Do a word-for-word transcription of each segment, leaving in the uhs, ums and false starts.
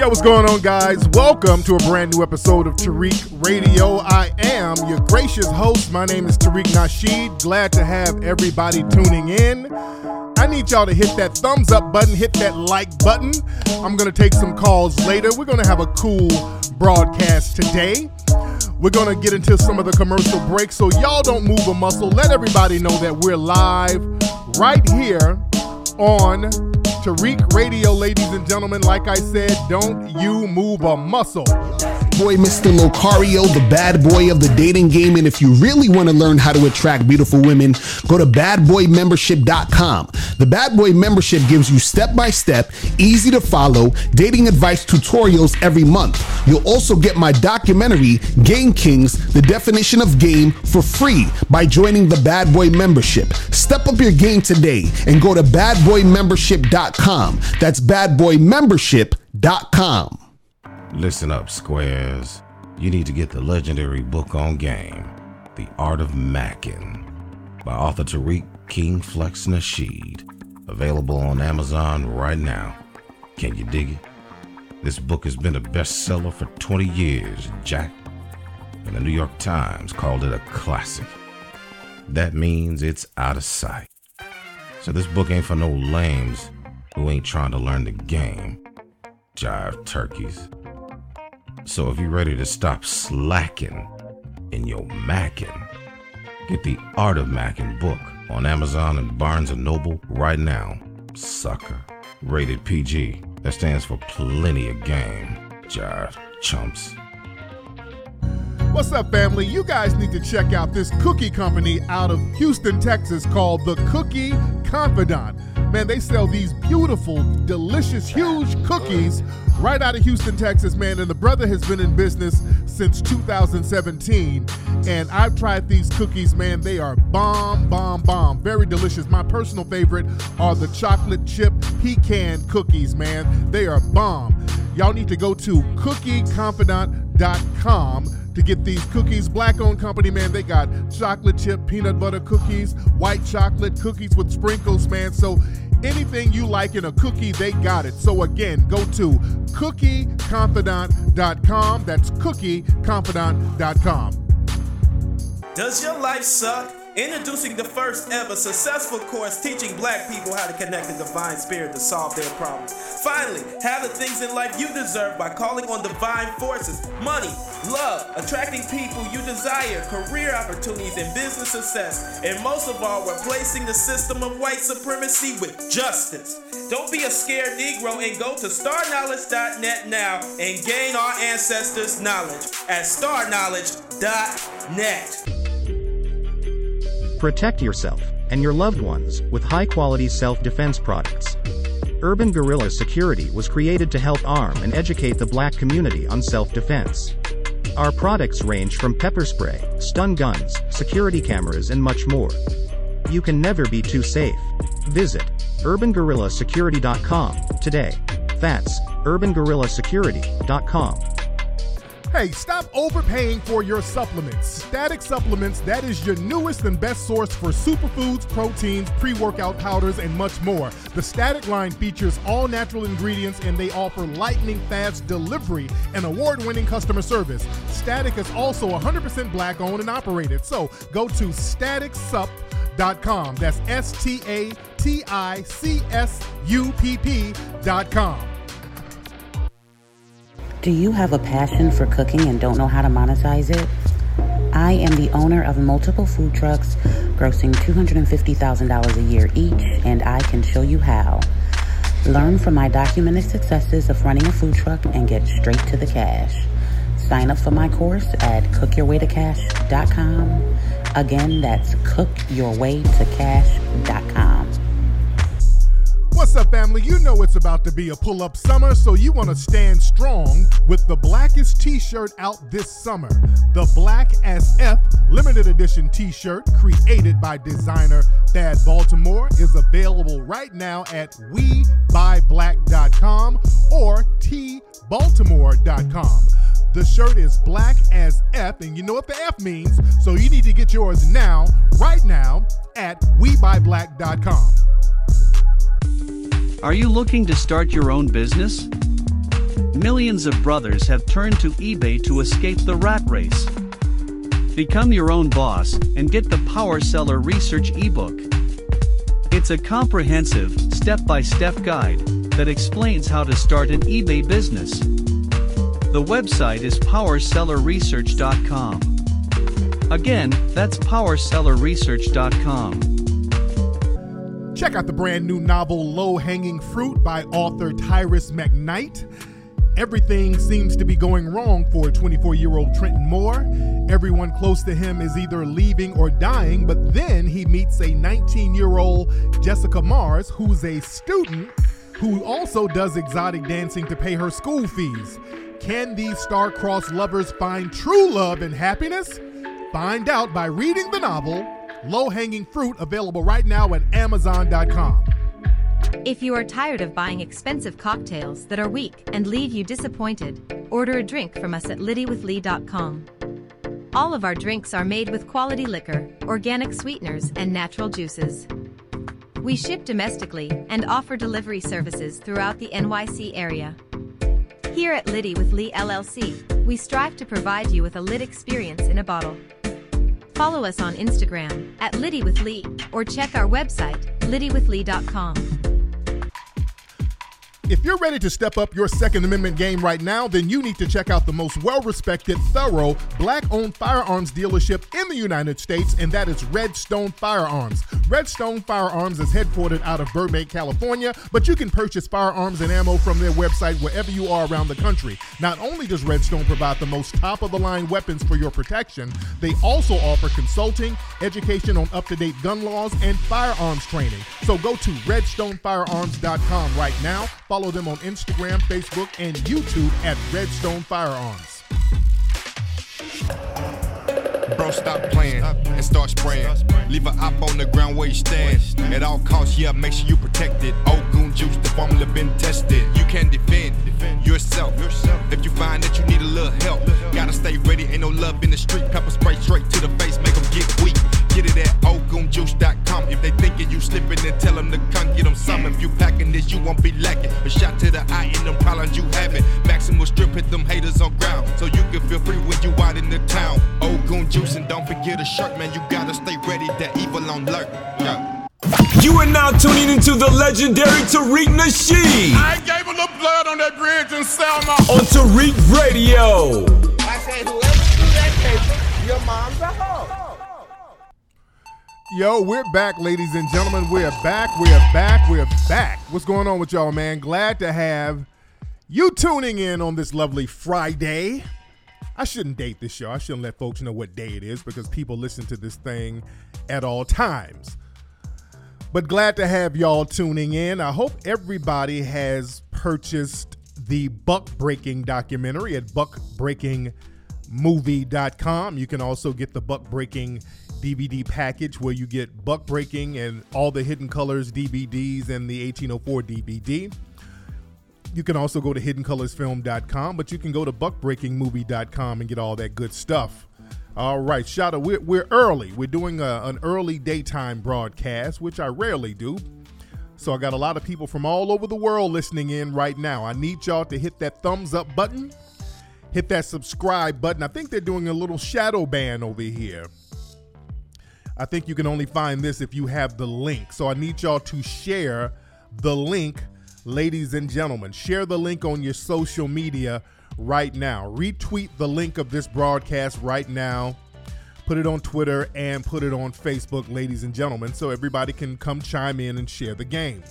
Yo, what's going on, guys? Welcome to a brand new episode of Tariq Radio. I am your gracious host. My name is Tariq Nasheed. Glad to have everybody tuning in. I need y'all to hit that thumbs up button, hit that like button. I'm going to take some calls later. We're going to have a cool broadcast today. We're going to get into some of the commercial breaks, so y'all don't move a muscle. Let everybody know that we're live right here on Tariq Radio, ladies and gentlemen. Like I said, don't you move a muscle. Boy, Mister Locario, the bad boy of the dating game. And if you really want to learn how to attract beautiful women, go to bad boy membership dot com. The Bad Boy Membership gives you step-by-step, easy to follow dating advice tutorials every month. You'll also get my documentary, Game Kings, The Definition of Game, for free by joining the Bad Boy Membership. Step up your game today and go to bad boy membership dot com. That's bad boy membership dot com. Listen up, squares. You need to get the legendary book on game, The Art of Mackin, by author Tariq King Flex Nasheed. Available on Amazon right now. Can you dig it? This book has been a bestseller for twenty years, Jack. And the New York Times called it a classic. That means it's out of sight. So this book ain't for no lames who ain't trying to learn the game. Jive turkeys. So if you're ready to stop slacking in your mackin', get the Art of Mackin' book on Amazon and Barnes and Noble right now. Sucker. Rated P G. That stands for plenty of game. Jive chumps. What's up, family? You guys need to check out this cookie company out of Houston, Texas called The Cookie Confidant. Man, they sell these beautiful, delicious, huge cookies right out of Houston, Texas, man. And the brother has been in business since two thousand seventeen. And I've tried these cookies, man. They are bomb, bomb, bomb. Very delicious. My personal favorite are the chocolate chip pecan cookies, man. They are bomb. Y'all need to go to cookie confidant dot com to get these cookies. Black-owned company, man. They got chocolate chip peanut butter cookies, white chocolate cookies with sprinkles, man. So anything you like in a cookie, they got it. So again, go to cookie confidant dot com. That's cookie confidant dot com. Does your life suck? Introducing the first ever successful course teaching black people how to connect the divine spirit to solve their problems. Finally, have the things in life you deserve by calling on divine forces, money, love, attracting people you desire, career opportunities, and business success. And most of all, replacing the system of white supremacy with justice. Don't be a scared Negro and go to star knowledge dot net now and gain our ancestors' knowledge at star knowledge dot net. Protect yourself and your loved ones with high-quality self-defense products. Urban Guerrilla Security was created to help arm and educate the black community on self-defense. Our products range from pepper spray, stun guns, security cameras, and much more. You can never be too safe. Visit urban guerrilla security dot com today. That's urban guerrilla security dot com. Hey, stop overpaying for your supplements. Static Supplements, that is your newest and best source for superfoods, proteins, pre-workout powders, and much more. The Static line features all natural ingredients, and they offer lightning-fast delivery and award-winning customer service. Static is also one hundred percent black-owned and operated, so go to static sup dot com. That's S T A T I C S U P P dot com. Do you have a passion for cooking and don't know how to monetize it? I am the owner of multiple food trucks, grossing two hundred fifty thousand dollars a year each, and I can show you how. Learn from my documented successes of running a food truck and get straight to the cash. Sign up for my course at cook your way to cash dot com. Again, that's cook your way to cash dot com. What's up, family? You know it's about to be a pull-up summer, so you want to stand strong with the blackest t-shirt out this summer. The Black as F limited edition t-shirt created by designer Thad Baltimore is available right now at we buy black dot com or t baltimore dot com. The shirt is black as F, and you know what the F means, so you need to get yours now, right now, at we buy black dot com. Are you looking to start your own business? Millions of brothers have turned to eBay to escape the rat race. Become your own boss and get the Power Seller Research ebook. It's a comprehensive, step-by-step guide that explains how to start an eBay business. The website is power seller research dot com. Again, that's power seller research dot com. Check out the brand new novel Low Hanging Fruit by author Tyrus McKnight. Everything seems to be going wrong for twenty-four-year-old Trenton Moore. Everyone close to him is either leaving or dying, but then he meets a nineteen-year-old Jessica Mars, who's a student who also does exotic dancing to pay her school fees. Can these star-crossed lovers find true love and happiness? Find out by reading the novel Low Hanging Fruit, available right now at amazon dot com. If you are tired of buying expensive cocktails that are weak and leave you disappointed, order a drink from us at liddy with lee dot com. All of our drinks are made with quality liquor, organic sweeteners, and natural juices. We ship domestically and offer delivery services throughout the N Y C area. Here at Liddy with Lee L L C, we strive to provide you with a lit experience in a bottle. Follow us on Instagram at Liddy with Lee or check our website, liddy with lee dot com. If you're ready to step up your Second Amendment game right now, then you need to check out the most well-respected, thorough, black-owned firearms dealership in the United States, and that is Redstone Firearms. Redstone Firearms is headquartered out of Burbank, California, but you can purchase firearms and ammo from their website wherever you are around the country. Not only does Redstone provide the most top-of-the-line weapons for your protection, they also offer consulting, education on up-to-date gun laws, and firearms training. So go to redstone firearms dot com right now. Follow them on Instagram, Facebook, and YouTube at Redstone Firearms. Bro, stop playing and start spraying. Leave an op on the ground where you stand. At all costs, yeah, make sure you protect it. Old Goon Juice, the formula been tested. You can defend yourself. If you find that you need a little help, gotta stay ready. Ain't no love in the street. Pepper spray straight to the face, make them get weak. Get it at old goon juice dot com. If they thinking you slipping, then tell them to come get them some. If you packing this, you won't be lacking. A shot to the eye in them problems you having. Maximal strip, hit them haters on ground, so you can feel free when you out in the town. Old Goon Juice, and don't forget a shirt, man. You gotta stay ready, that evil on alert. Yeah. You are now tuning into the legendary Tariq Nasheed. I gave a little blood on that bridge in Selma. On Tariq Radio. I said, whoever do that paper, your mom's a hoe. Yo, we're back, ladies and gentlemen. We're back, we're back, we're back. What's going on with y'all, man? Glad to have you tuning in on this lovely Friday. I shouldn't date this show. I shouldn't let folks know what day it is because people listen to this thing at all times. But glad to have y'all tuning in. I hope everybody has purchased the Buck Breaking documentary at buck breaking movie dot com. You can also get the Buck Breaking D V D package where you get Buck Breaking and all the Hidden Colors D V Ds and the eighteen oh four D V D. You can also go to hidden colors film dot com, but you can go to buck breaking movie dot com and get all that good stuff. All right, shout out. We're, we're early. We're doing a, an early daytime broadcast, which I rarely do. So I got a lot of people from all over the world listening in right now. I need y'all to hit that thumbs up button, hit that subscribe button. I think they're doing a little shadow ban over here. I think you can only find this if you have the link. So I need y'all to share the link, ladies and gentlemen. Share the link on your social media right now. Retweet the link of this broadcast right now. Put it on Twitter and put it on Facebook, ladies and gentlemen, so everybody can come chime in and share the game.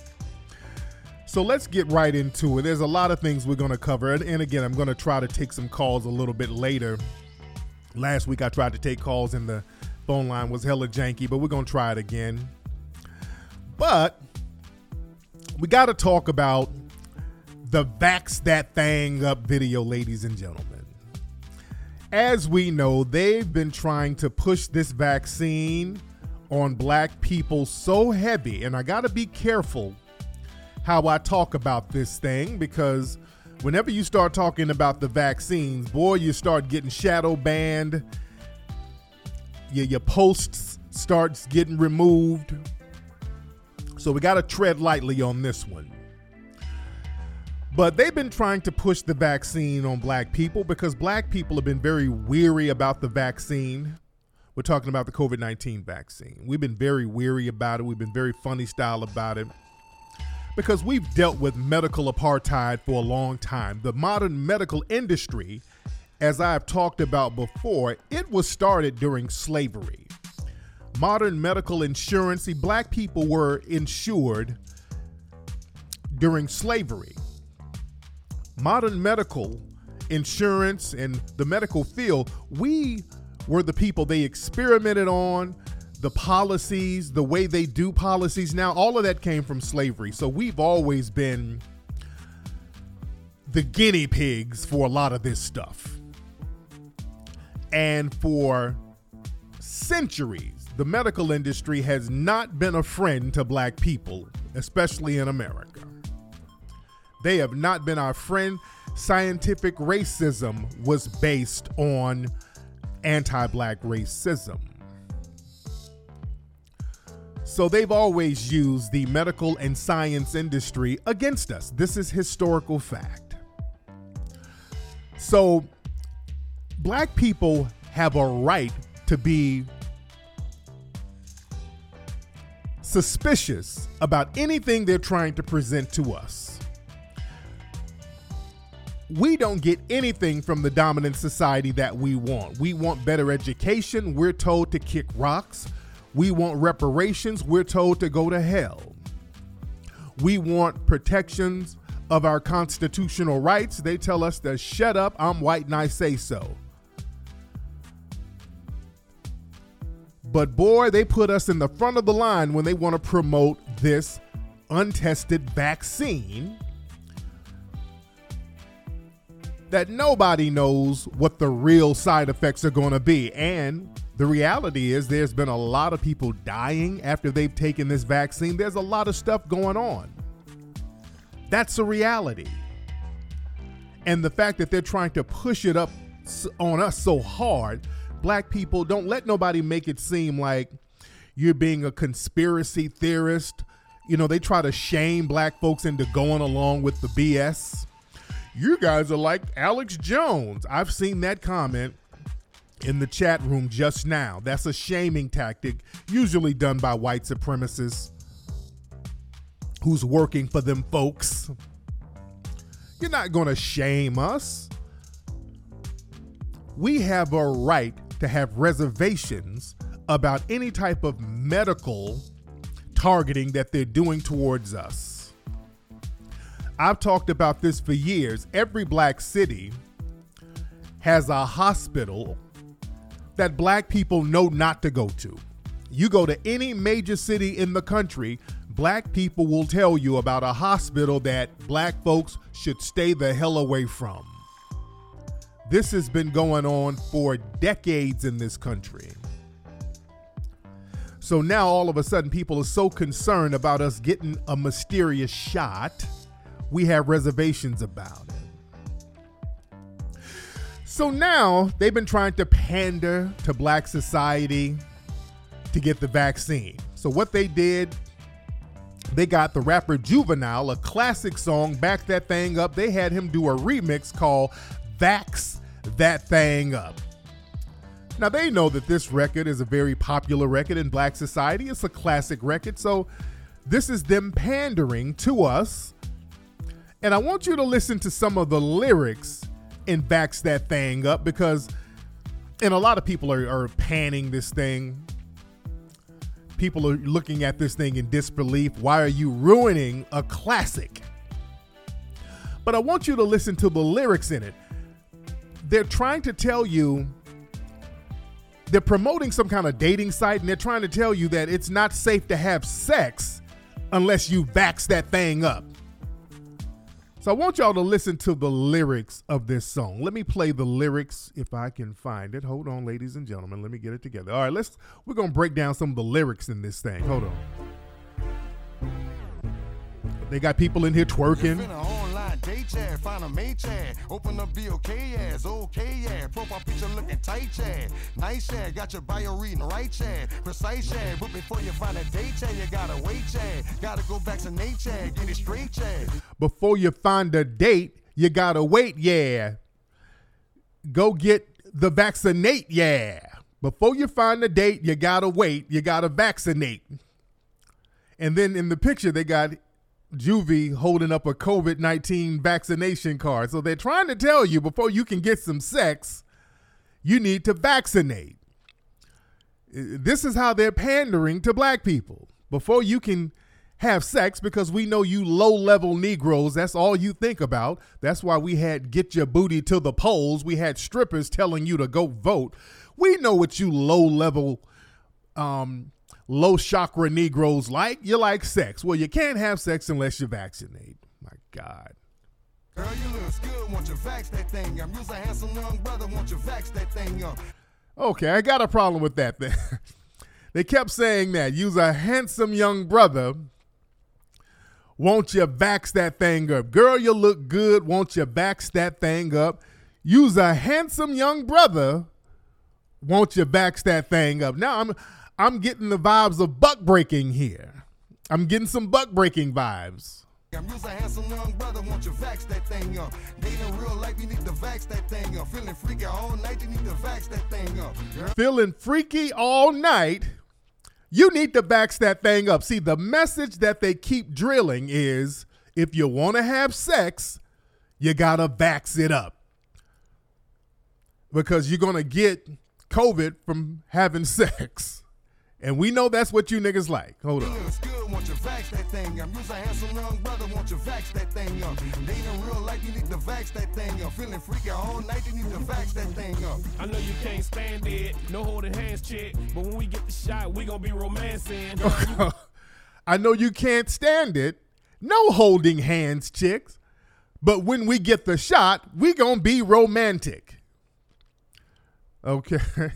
So let's get right into it. There's a lot of things we're going to cover. And, and again, I'm going to try to take some calls a little bit later. Last week I tried to take calls and the phone line was hella janky, but we're going to try it again. But we got to talk about the Vax That Thing Up video, ladies and gentlemen. As we know, they've been trying to push this vaccine on black people so heavy, and I got to be careful how I talk about this thing, because whenever you start talking about the vaccines, boy, you start getting shadow banned. Your, your posts starts getting removed. So we got to tread lightly on this one. But they've been trying to push the vaccine on black people because black people have been very weary about the vaccine. We're talking about the COVID nineteen vaccine. We've been very weary about it. We've been very funny style about it because we've dealt with medical apartheid for a long time. The modern medical industry, as I've talked about before, it was started during slavery. Modern medical insurance, see, black people were insured during slavery. Modern medical insurance and the medical field, we were the people they experimented on, the policies, the way they do policies now, all of that came from slavery. So we've always been the guinea pigs for a lot of this stuff. And for centuries, the medical industry has not been a friend to black people, especially in America. They have not been our friend. Scientific racism was based on anti-black racism. So they've always used the medical and science industry against us. This is historical fact. So black people have a right to be suspicious about anything they're trying to present to us. We don't get anything from the dominant society that we want. We want better education. We're told to kick rocks. We want reparations. We're told to go to hell. We want protections of our constitutional rights. They tell us to shut up. I'm white and I say so. But boy, they put us in the front of the line when they want to promote this untested vaccine that nobody knows what the real side effects are going to be. And the reality is there's been a lot of people dying after they've taken this vaccine. There's a lot of stuff going on. That's a reality. And the fact that they're trying to push it up on us so hard, black people, don't let nobody make it seem like you're being a conspiracy theorist. You know, they try to shame black folks into going along with the B S. You guys are like Alex Jones. I've seen that comment in the chat room just now. That's a shaming tactic, usually done by white supremacists who's working for them folks. You're not going to shame us. We have a right to have reservations about any type of medical targeting that they're doing towards us. I've talked about this for years. Every black city has a hospital that black people know not to go to. You go to any major city in the country, black people will tell you about a hospital that black folks should stay the hell away from. This has been going on for decades in this country. So now all of a sudden people are so concerned about us getting a mysterious shot, we have reservations about it. So now they've been trying to pander to black society to get the vaccine. So what they did, they got the rapper Juvenile, a classic song, Back That Thing Up. They had him do a remix called Vax That Thing Up. Now they know that this record is a very popular record in black society. It's a classic record. So this is them pandering to us. And I want you to listen to some of the lyrics in Vax That Thing Up because, and a lot of people are, are panning this thing. People are looking at this thing in disbelief. Why are you ruining a classic? But I want you to listen to the lyrics in it. They're trying to tell you, they're promoting some kind of dating site and they're trying to tell you that it's not safe to have sex unless you vax that thing up. So I want y'all to listen to the lyrics of this song. Let me play the lyrics if I can find it. Hold on, ladies and gentlemen. Let me get it together. All right, let's, we're going to break down some of the lyrics in this thing. Hold on. They got people in here twerking. day chat, find a mate chat, open up B O K ass, okay yeah, profile picture looking tight chat, nice chat, got your bio reading right chat, precise chat, but before you find a date chat, you gotta wait chat, gotta go vaccinate chat, get it straight chat. Before you find a date, you gotta wait, yeah. Go get the vaccinate, yeah. Before you find a date, you gotta wait, you gotta vaccinate. And then in the picture, they got Juvie holding up a COVID nineteen vaccination card. So they're trying to tell you before you can get some sex, you need to vaccinate. This is how they're pandering to black people. Before you can have sex, because we know you low-level Negroes, that's all you think about. That's why we had get your booty to the polls. We had strippers telling you to go vote. We know what you low-level, um, low chakra Negroes like. You like sex. Well, you can't have sex unless you vaccinate. My God. Girl, you look good, want you vax that thing up. You's a handsome young brother, want you vax that thing up. Okay, I got a problem with that thing. They kept saying that. You's a handsome young brother. Won't you vax that thing up? Girl, you look good. Won't you vax that thing up? You's a handsome young brother. Won't you vax that thing up? Now I'm I'm getting the vibes of buck breaking here. I'm getting some buck breaking vibes. I'm just a handsome young brother, won't you vax that thing up? Dating real life, you need to vax that thing up. Feeling freaky all night, you need to vax that thing up. Girl. Feeling freaky all night, you need to vax that thing up. See, the message that they keep drilling is if you want to have sex, you got to vax it up. Because you're going to get COVID from having sex. And we know that's what you niggas like. Hold on. Good, want you vax that thing up. You's a handsome young brother, want you vax that thing up. Dating real life, you need to vax that thing up. Feeling freaky all night, you need to vax that thing up. I know you can't stand it, no holding hands, chick. But when we get the shot, we gonna be romancing. I know you can't stand it, no holding hands, chicks. But when we get the shot, we gonna be romantic. Okay.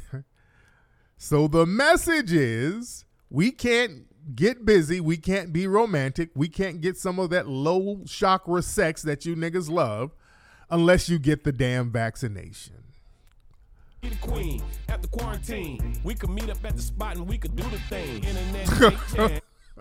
So the message is we can't get busy. We can't be romantic. We can't get some of that low chakra sex that you niggas love unless you get the damn vaccination. Be the queen at the quarantine. We could meet up at the spot and we could do the thing. Internet.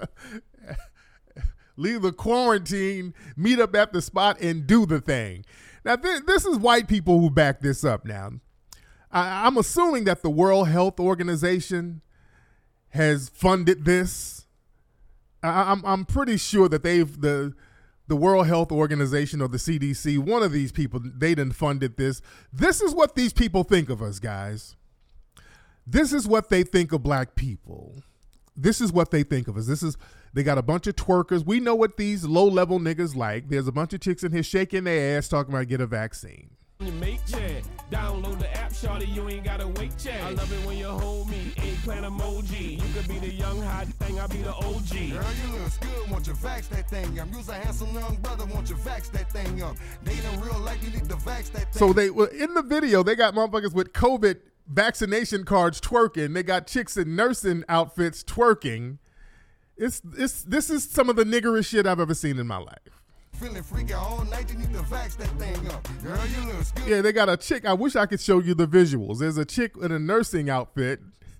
Leave the quarantine, meet up at the spot and do the thing. Now, th- this is white people who back this up now. I, I'm assuming that the World Health Organization has funded this. I, I'm I'm pretty sure that they've the the World Health Organization or the C D C, one of these people, they done funded this. This is what these people think of us, guys. This is what they think of black people. This is what they think of us. This is they got a bunch of twerkers. We know what these low level niggas like. There's a bunch of chicks in here shaking their ass talking about get a vaccine. You make chat. Download the app, shawty, you ain't gotta wait chat. I love it when you hold me, eggplant emoji. You could be the young hot thing, I'll be the O G. Girl, you look good, want you vax that thing up. You's a handsome young brother, want you vax that thing up. Dating real life, you need to vax that thing. So they well, in the video, they got motherfuckers with COVID vaccination cards twerking. They got chicks in nursing outfits twerking. It's it's this is some of the niggerish shit I've ever seen in my life. Feeling freaky all night, you need to vax that thing up. Girl, you look good. Yeah, they got a chick. I wish I could show you the visuals. There's a chick in a nursing outfit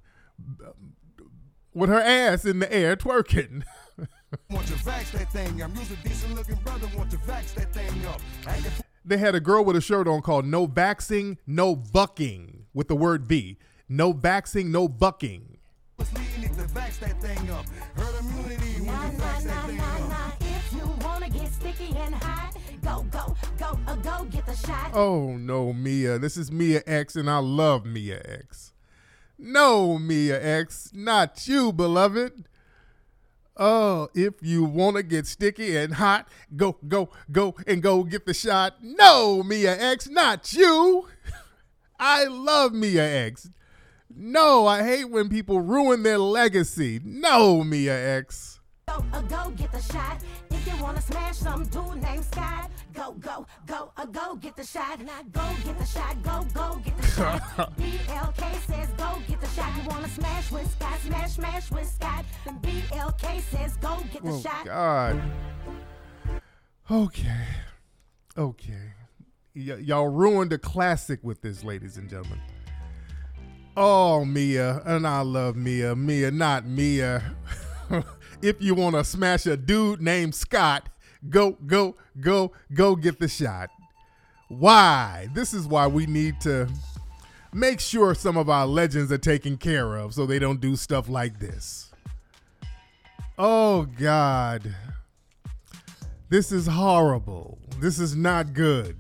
with her ass in the air twerking. Want you vax that thing up. You's a decent looking brother, want you vax that thing up. They had a girl with a shirt on called No Vaxing, No Bucking with the word V. No vaxing, no bucking. You need to vax that thing up. Herd immunity when you vax that thing up. If you wanna get sticky and hot, go, go, go, uh, go get the shot. Oh no, Mia. This is Mia X, and I love Mia X. No, Mia X, not you, beloved. Oh, if you wanna get sticky and hot, go, go, go, and go get the shot. No, Mia X, not you. I love Mia X. No, I hate when people ruin their legacy. No, Mia X. Go, uh, go get the shot. If you wanna smash some dude named Scott, go, go, go, uh, go get the shot. Now go get the shot. Go, go get the shot. B L K says go get the shot. You wanna smash with Scott, smash, smash with Scott. Then B L K says go get the oh, shot. God. Okay. Okay. Y- y'all ruined a classic with this, ladies and gentlemen. Oh, Mia. And I love Mia. Mia, not Mia. If you want to smash a dude named Scott, go, go, go, go get the shot. Why? This is why we need to make sure some of our legends are taken care of so they don't do stuff like this. Oh, God. This is horrible. This is not good.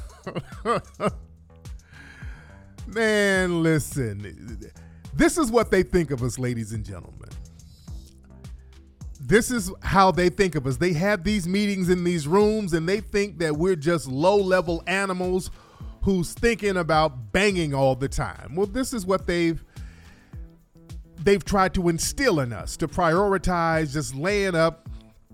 Man, listen. This is what they think of us, ladies and gentlemen. This is how they think of us. They have these meetings in these rooms and they think that we're just low-level animals who's thinking about banging all the time. Well, this is what they've they've tried to instill in us, to prioritize just laying up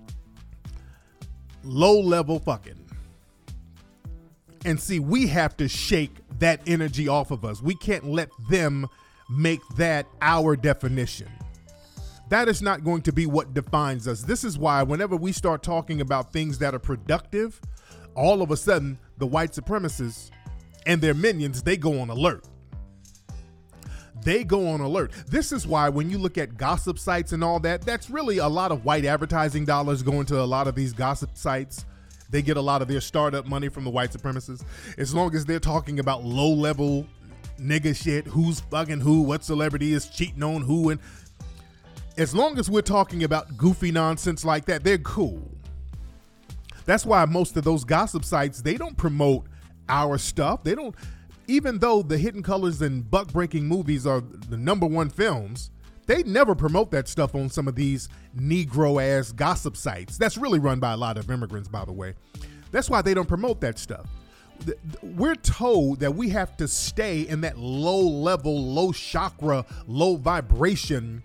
low-level fucking. And see, we have to shake that energy off of us. We can't let them make that our definition. That is not going to be what defines us. This is why whenever we start talking about things that are productive, all of a sudden the white supremacists and their minions, they go on alert. They go on alert. This is why when you look at gossip sites and all that, that's really a lot of white advertising dollars going to a lot of these gossip sites. They get a lot of their startup money from the white supremacists. As long as they're talking about low level nigga shit, who's fucking who, what celebrity is cheating on who, and as long as we're talking about goofy nonsense like that, they're cool. That's why most of those gossip sites, they don't promote our stuff. They don't, even though the Hidden Colors and Buck Breaking movies are the number one films, they never promote that stuff on some of these Negro ass gossip sites. That's really run by a lot of immigrants, by the way. That's why they don't promote that stuff. We're told that we have to stay in that low level, low chakra, low vibration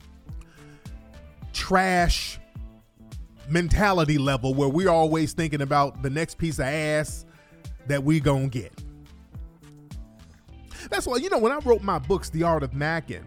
trash mentality level where we're always thinking about the next piece of ass that we gonna get. That's why, you know, when I wrote my books, The Art of Mackin',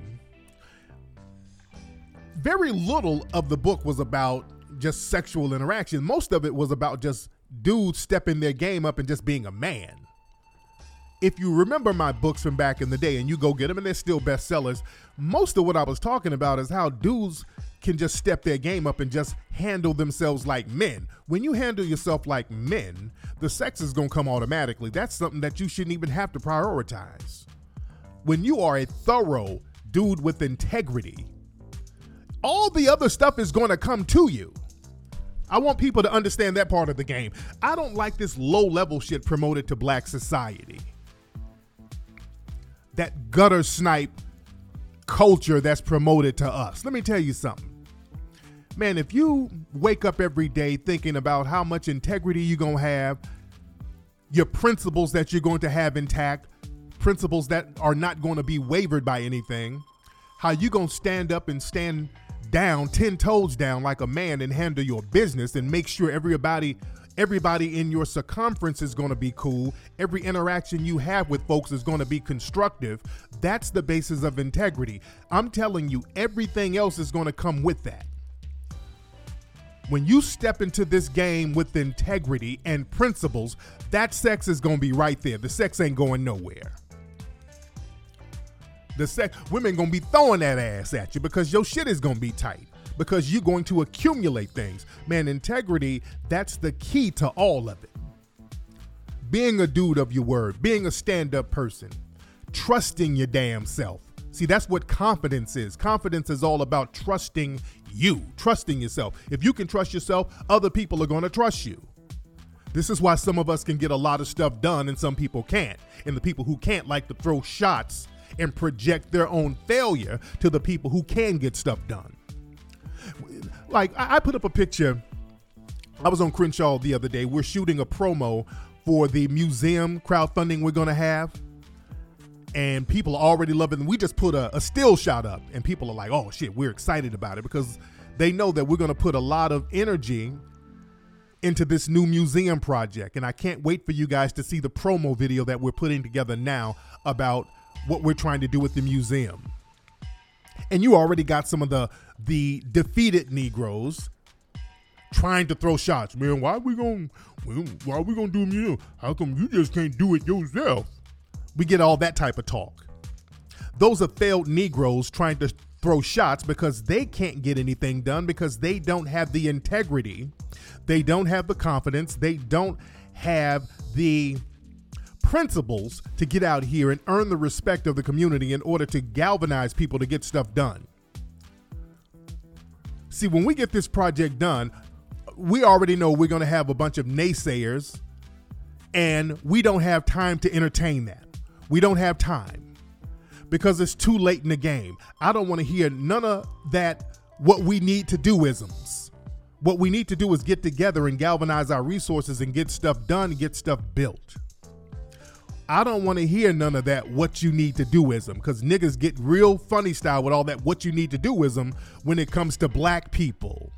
very little of the book was about just sexual interaction. Most of it was about just dudes stepping their game up and just being a man. If you remember my books from back in the day and you go get them and they're still bestsellers, most of what I was talking about is how dudes can just step their game up and just handle themselves like men. When you handle yourself like men, the sex is gonna come automatically. That's something that you shouldn't even have to prioritize. When you are a thorough dude with integrity, all the other stuff is gonna come to you. I want people to understand that part of the game. I don't like this low level shit promoted to black society. That gutter snipe culture that's promoted to us. Let me tell you something. Man, if you wake up every day thinking about how much integrity you're going to have, your principles that you're going to have intact, principles that are not going to be wavered by anything, how you going to stand up and stand down, ten toes down like a man and handle your business and make sure everybody everybody in your circumference is going to be cool. Every interaction you have with folks is going to be constructive. That's the basis of integrity. I'm telling you, everything else is going to come with that. When you step into this game with integrity and principles, that sex is going to be right there. The sex ain't going nowhere. The sex, women going to be throwing that ass at you because your shit is going to be tight, because you're going to accumulate things. Man, integrity, that's the key to all of it. Being a dude of your word, being a stand-up person, trusting your damn self. See, that's what confidence is. Confidence is all about trusting you, trusting yourself. If you can trust yourself, other people are going to trust you. This is why some of us can get a lot of stuff done and some people can't. And the people who can't like to throw shots and project their own failure to the people who can get stuff done. Like, I put up a picture. I was on Crenshaw the other day. We're shooting a promo for the museum crowdfunding we're going to have. And people are already loving it. We just put a, a still shot up and people are like, oh shit, we're excited about it, because they know that we're going to put a lot of energy into this new museum project. And I can't wait for you guys to see the promo video that we're putting together now about what we're trying to do with the museum. And you already got some of the the defeated Negroes trying to throw shots. Man, why we gonna why we gonna do you? How come you just can't do it yourself? We get all that type of talk. Those are failed Negroes trying to throw shots because they can't get anything done because they don't have the integrity, they don't have the confidence, they don't have the principles to get out here and earn the respect of the community in order to galvanize people to get stuff done. See, when we get this project done, we already know we're going to have a bunch of naysayers, and we don't have time to entertain that. We don't have time because it's too late in the game. I don't want to hear none of that what we need to do isms. What we need to do is get together and galvanize our resources and get stuff done and get stuff built. I don't want to hear none of that what you need to do-ism, because niggas get real funny style with all that what you need to do-ism when it comes to black people.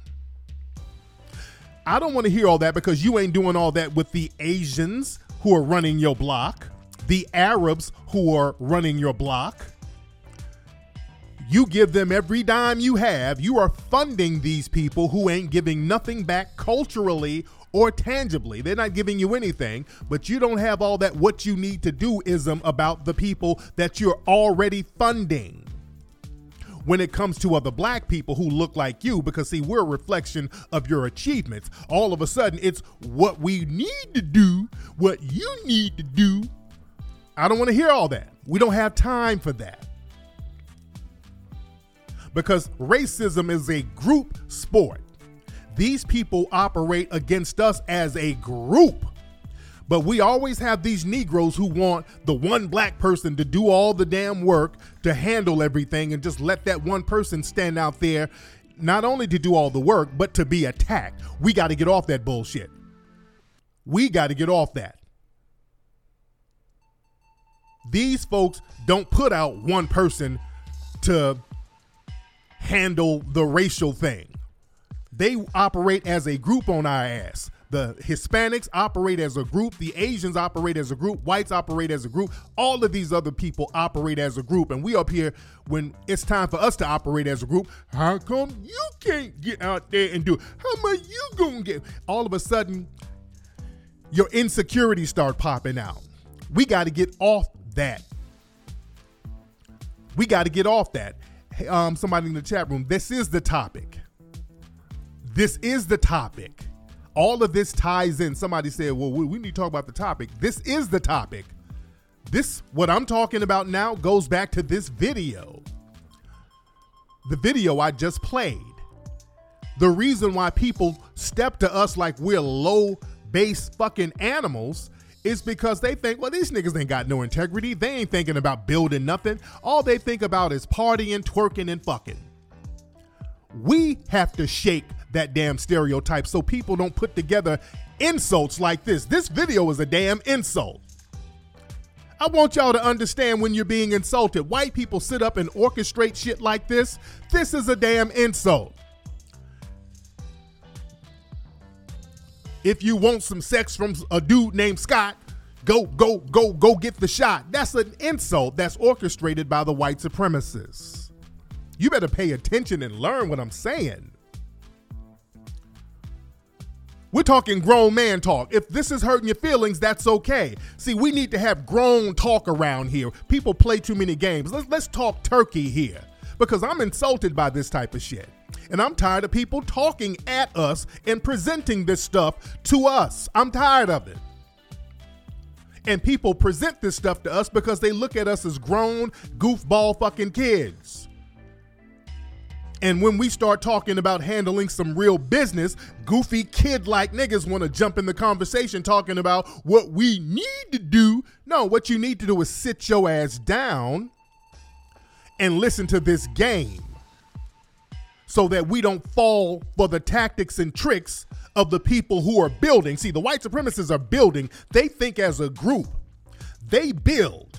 I don't want to hear all that because you ain't doing all that with the Asians who are running your block, the Arabs who are running your block. You give them every dime you have. You are funding these people who ain't giving nothing back culturally or tangibly. They're not giving you anything, but you don't have all that what you need to do-ism about the people that you're already funding. When it comes to other black people who look like you, because see, we're a reflection of your achievements. All of a sudden, it's what we need to do, what you need to do. I don't want to hear all that. We don't have time for that. Because racism is a group sport. These people operate against us as a group. But we always have these Negroes who want the one black person to do all the damn work, to handle everything, and just let that one person stand out there, not only to do all the work, but to be attacked. We got to get off that bullshit. We got to get off that. These folks don't put out one person to handle the racial thing. They operate as a group on our ass. The Hispanics operate as a group. The Asians operate as a group. Whites operate as a group. All of these other people operate as a group. And we up here, when it's time for us to operate as a group, how come you can't get out there and do it? How much you gonna get? All of a sudden, your insecurities start popping out. We got to get off that. We got to get off that. Hey, um, somebody in the chat room, this is the topic. This is the topic. All of this ties in. Somebody said, well, we need to talk about the topic. This is the topic. This, what I'm talking about now, goes back to this video. The video I just played. The reason why people step to us like we're low base fucking animals is because they think, well, these niggas ain't got no integrity. They ain't thinking about building nothing. All they think about is partying, twerking, and fucking. We have to shake that damn stereotype so people don't put together insults like this. This video is a damn insult. I want y'all to understand when you're being insulted. White people sit up and orchestrate shit like this. This is a damn insult. If you want some sex from a dude named Scott, go, go, go, go get the shot. That's an insult that's orchestrated by the white supremacists. You better pay attention and learn what I'm saying. We're talking grown man talk. If this is hurting your feelings, that's okay. See, we need to have grown talk around here. People play too many games. Let's, let's talk turkey here, because I'm insulted by this type of shit. And I'm tired of people talking at us and presenting this stuff to us. I'm tired of it. And people present this stuff to us because they look at us as grown, goofball fucking kids. And when we start talking about handling some real business, goofy kid-like niggas want to jump in the conversation talking about what we need to do. No, what you need to do is sit your ass down and listen to this game so that we don't fall for the tactics and tricks of the people who are building. See, the white supremacists are building. They think as a group. They build.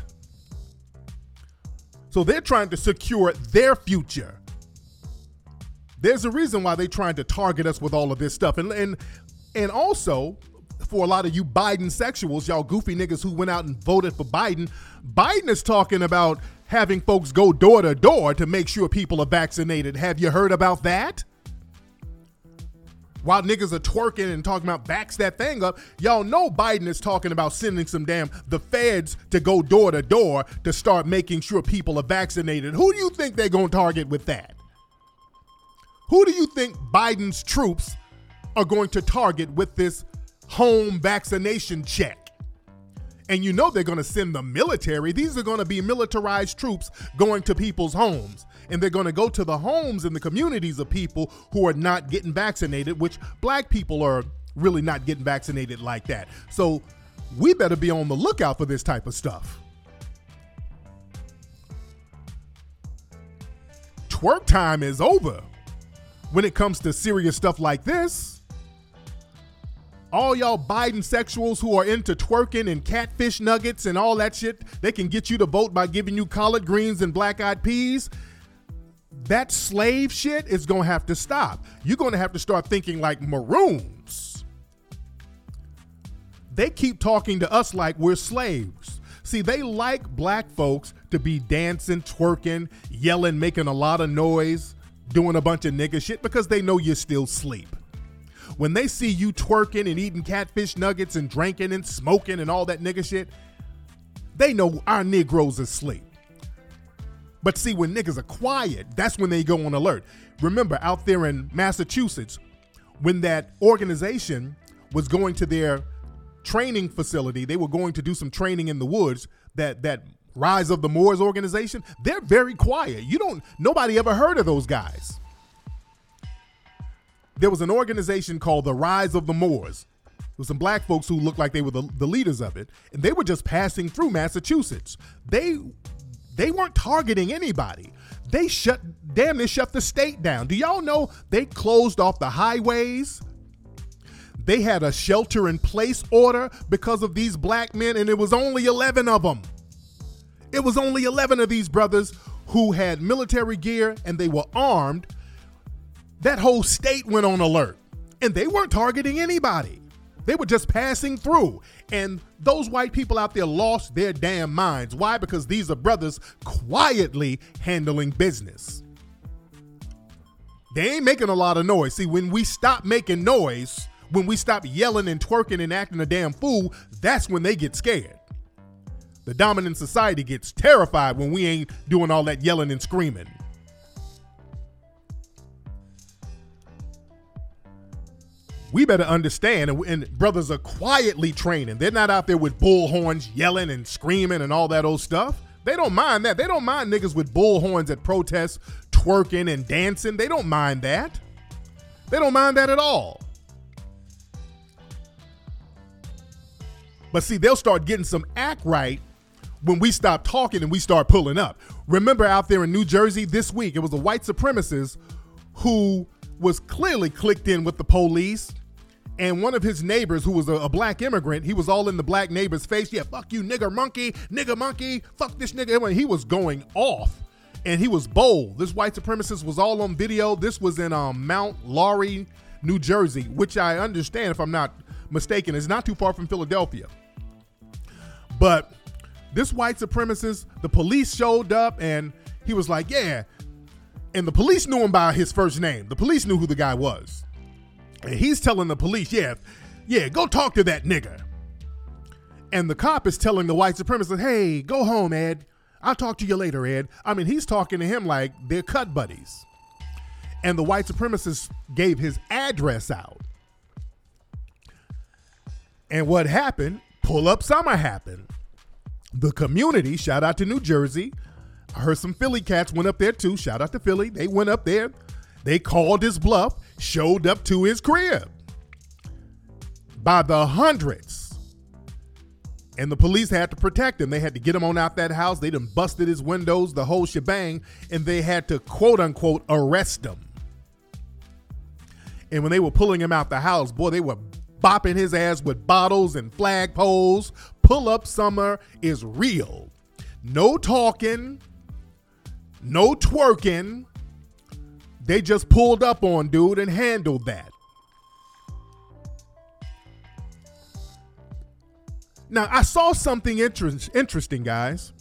So they're trying to secure their future. There's a reason why they're trying to target us with all of this stuff. And, and, and also, for a lot of you Biden sexuals, y'all goofy niggas who went out and voted for Biden, Biden is talking about having folks go door to door to make sure people are vaccinated. Have you heard about that? while niggas are twerking and talking about backs that thing up, y'all know Biden is talking about sending some damn the feds to go door to door to start making sure people are vaccinated. Who do you think they're going to target with that? Who do you think Biden's troops are going to target with this home vaccination check? And you know they're going to send the military. These are going to be militarized troops going to people's homes. And they're going to go to the homes and the communities of people who are not getting vaccinated, which black people are really not getting vaccinated like that. So we better be on the lookout for this type of stuff. Twerk time is over when it comes to serious stuff like this. All y'all Biden sexuals who are into twerking and catfish nuggets and all that shit, they can get you to vote by giving you collard greens and black-eyed peas. That slave shit is going to have to stop. You're going to have to start thinking like maroons. They keep talking to us like we're slaves. See, they like black folks to be dancing, twerking, yelling, making a lot of noise, doing a bunch of nigga shit because they know you're still asleep. When they see you twerking and eating catfish nuggets and drinking and smoking and all that nigga shit, they know our Negroes are asleep. But see, when niggas are quiet, that's when they go on alert. Remember, out there in Massachusetts, when that organization was going to their training facility, they were going to do some training in the woods, that that Rise of the Moors organization, they're very quiet. You don't, nobody ever heard of those guys. There was an organization called the Rise of the Moors. There were some black folks who looked like they were the, the leaders of it, and they were just passing through Massachusetts. They they weren't targeting anybody. They shut, damn near shut the state down. Do y'all know they closed off the highways? They had a shelter in place order because of these black men, and it was only eleven of them. It was only eleven of these brothers who had military gear and they were armed. That whole state went on alert, and they weren't targeting anybody. They were just passing through, and those white people out there lost their damn minds. Why? Because these are brothers quietly handling business. They ain't making a lot of noise. See, when we stop making noise, when we stop yelling and twerking and acting a damn fool, that's when they get scared. The dominant society gets terrified when we ain't doing all that yelling and screaming. We better understand, and, and brothers are quietly training. They're not out there with bullhorns yelling and screaming and all that old stuff. They don't mind that. They don't mind niggas with bullhorns at protests, twerking and dancing. They don't mind that. They don't mind that at all. But see, they'll start getting some act right when we stop talking and we start pulling up. Remember out there in New Jersey this week, it was a white supremacist who was clearly clicked in with the police. And one of his neighbors, who was a, a black immigrant, he was all in the black neighbor's face. Yeah, fuck you, nigger monkey, nigger monkey, fuck this nigga. He was going off, and he was bold. This white supremacist was all on video. This was in um, Mount Laurie, New Jersey, which I understand, if I'm not mistaken, is not too far from Philadelphia. But this white supremacist, the police showed up, and he was like, yeah. And the police knew him by his first name. The police knew who the guy was. And he's telling the police, yeah, yeah, go talk to that nigga. And the cop is telling the white supremacist, hey, go home, Ed. I'll talk to you later, Ed. I mean, he's talking to him like they're cut buddies. And the white supremacist gave his address out. And what happened? Pull up summer happened. The community, shout out to New Jersey. I heard some Philly cats went up there too. Shout out to Philly. They went up there. They called his bluff, showed up to his crib by the hundreds. And the police had to protect him. They had to get him on out that house. They done busted his windows, the whole shebang, and they had to quote unquote arrest him. And when they were pulling him out the house, boy, they were bopping his ass with bottles and flagpoles. Pull up summer is real. No talking, no twerking. They just pulled up on dude and handled that. Now, I saw something inter- interesting, guys.